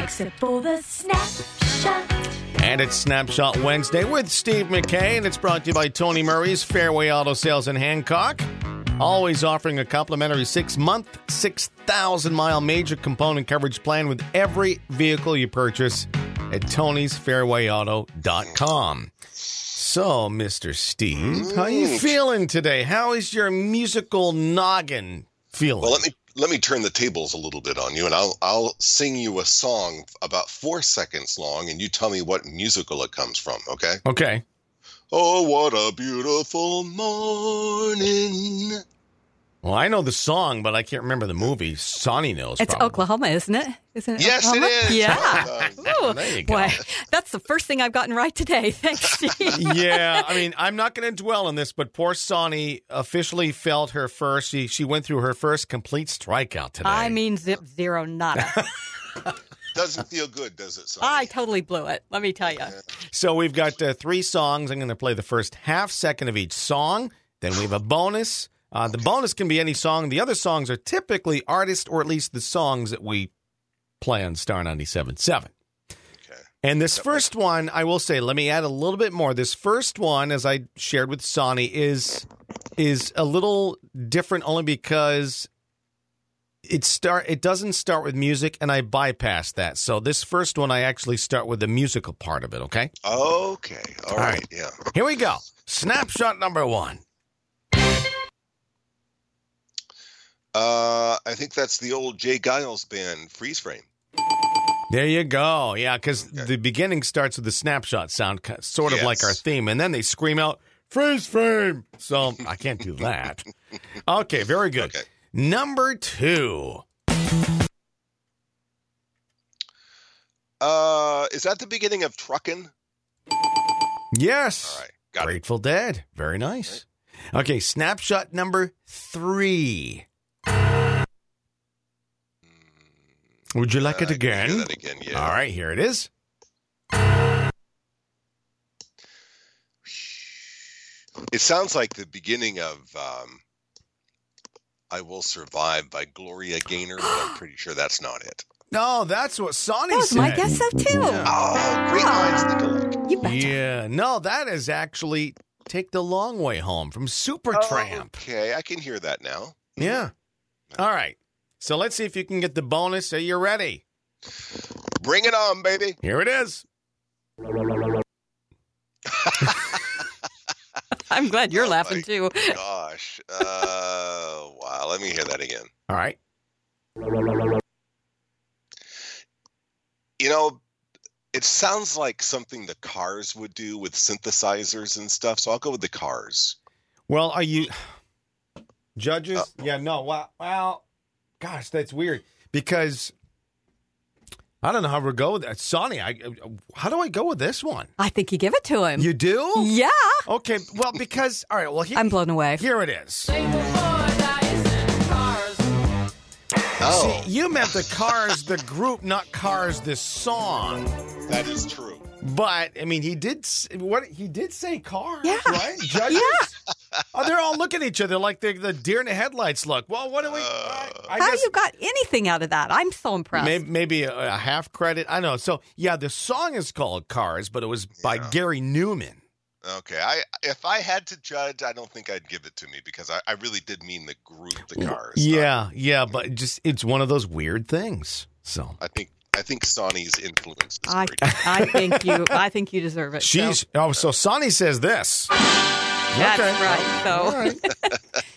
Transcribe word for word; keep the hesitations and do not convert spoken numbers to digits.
except for the snapshot. And it's Snapshot Wednesday with Steve McKay, and it's brought to you by Tony Murray's Fairway Auto Sales in Hancock. Always offering a complimentary six-month, six thousand mile major component coverage plan with every vehicle you purchase at tonys fairway auto dot com. So, Mister Steve, how you feeling today? How is your musical noggin feeling? Well, let me let me turn the tables a little bit on you, and I'll I'll sing you a song about four seconds long, and you tell me what musical it comes from. Okay? Okay. Oh, what a beautiful morning. Well, I know the song, but I can't remember the movie. Sonny knows. It's probably. Oklahoma, isn't it? Isn't it Yes, Oklahoma? it is. Yeah. Well Ooh, There you go. boy, that's the first thing I've gotten right today. Thanks, Steve. Yeah, I mean, I'm not going to dwell on this, but poor Sonny officially felt her first. She she went through her first complete strikeout today. I mean, zip, zero, nada. Doesn't feel good, does it, Sonny? I totally blew it, let me tell you. So we've got uh, three songs. I'm going to play the first half second of each song. Then we have a bonus. Uh, the bonus can be any song. The other songs are typically artists, or at least the songs that we play on Star ninety-seven point seven. Okay. And this first one, I will say, let me add a little bit more. This first one, as I shared with Sonny, is is a little different only because it start it doesn't start with music, and I bypass that. So this first one, I actually start with the musical part of it, okay? Okay. All right. right. Yeah. Here we go. Snapshot number one. Uh, I think that's the old Jay Giles band, Freeze Frame. There you go. Yeah, because Okay. the beginning starts with the snapshot sound, ki- sort of Yes. like our theme, and then they scream out, freeze frame. So I can't do that. Okay, very good. Okay. Number two. Uh, is that the beginning of Truckin'? Yes. All right. Got it. Grateful Dead. Very nice. Okay, snapshot number three. Would you like Uh, it I can hear again? that again, yeah. All right, here it is. It sounds like the beginning of um, I Will Survive by Gloria Gaynor, but I'm pretty sure that's not it. No, that's what Sonny That was said. my guess so, too. Oh, great minds think alike. You betcha. Yeah, no, that is actually Take the Long Way Home from Supertramp. Okay, I can hear that now. Yeah. All right. So let's see if you can get the bonus. Are you ready? Bring it on, baby. Here it is. I'm glad you're Oh, laughing, my too. Gosh. Uh, wow. Let me hear that again. All right. You know, it sounds like something the Cars would do with synthesizers and stuff, so I'll go with the Cars. Well, are you judges? Uh, yeah, no. Well, well, gosh, that's weird because I don't know how we'll go with that. Sonny, I, how do I go with this one? I think you give it to him. You do? Yeah. Okay. Well, because, all right. Well, here, I'm blown away. here it is. Oh, See, you meant the Cars, the group, not Cars, the song. that is true. But I mean, he did s- what he did say Cars, Yeah. right? Judges. Yeah. Oh, they're all looking at each other like the the deer in the headlights look. Well, what do we? I, I How guess you got anything out of that? I'm so impressed. maybe, maybe a, a half credit. I don't know. So yeah, the song is called Cars, but it was by Yeah. Gary Newman. Okay, I if I had to judge, I don't think I'd give it to me because I, I really did mean the group, the Cars. Yeah, yeah, but just it's one of those weird things. So I think I think Sonny's influence is I, pretty. I think you. I think you deserve it. so. she's oh, so Sonny says this. That's Okay. right. So All right.